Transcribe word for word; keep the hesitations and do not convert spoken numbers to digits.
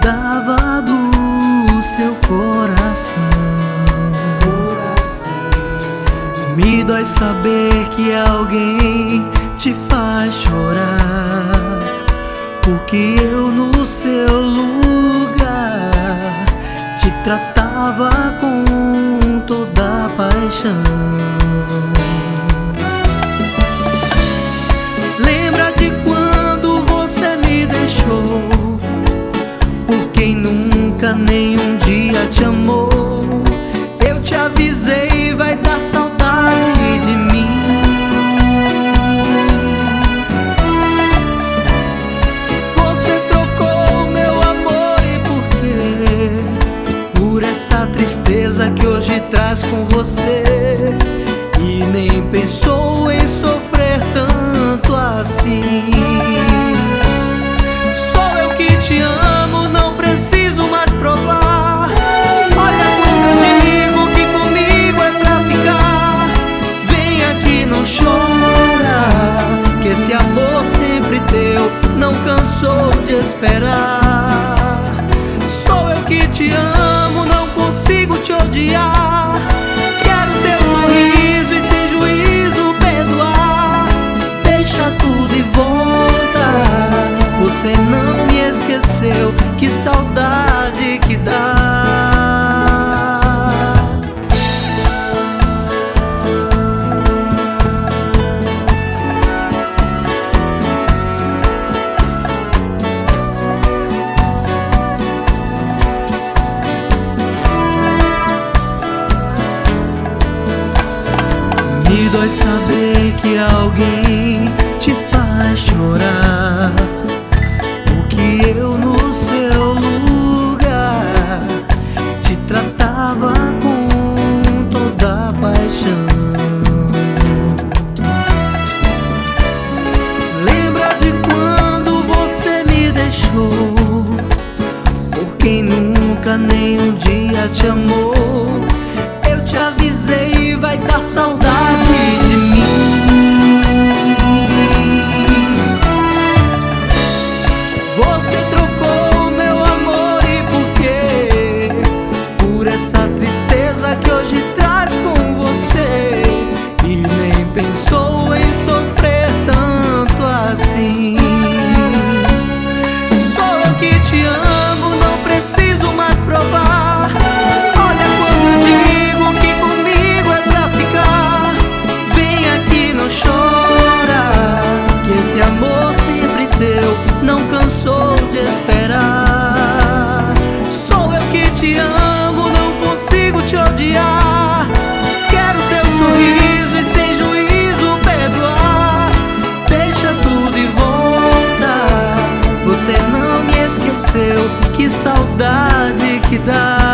cuidava do seu coração. Me dói saber que alguém te faz chorar, porque eu no seu lugar te tratava com toda a paixão. Lembra de quando você me deixou, por quem nunca nem um dia te amou? Eu te avisei, vai dar saudade de mim. Você trocou meu amor e por quê? Por essa tristeza que hoje traz com você, e nem pensou em sofrer tanto assim. Sou eu que te amo, não preciso mais provar. Olha quando eu digo que comigo é pra ficar. Vem aqui, não chora, que esse amor sempre teu não cansou de esperar. Sou eu que te amo, não consigo te odiar. Quero teu sorriso e sem juízo perdoar. Deixa tudo e volta, você não me esqueceu, que saudade que dá. Me dói saber que alguém te faz chorar, porque eu no seu lugar te tratava com toda a paixão. Lembra de quando você me deixou, por quem nunca nem um dia te amou? Eu te avisei, vai dar saudade de mim. Você trocou meu amor e por quê? Por essa tristeza que hoje traz com você, e nem pensou em sofrer tanto assim. Sou eu que te amo, não preciso mais provar. Olha quando eu digo que comigo é pra ficar. Vem aqui, não chora, que esse amor sempre teu não cansou de esperar. Sou eu que te amo, não consigo te odiar. Quero teu sorriso e sem juízo perdoar. Deixa tudo e volta, você não me esqueceu, que saudade que dá.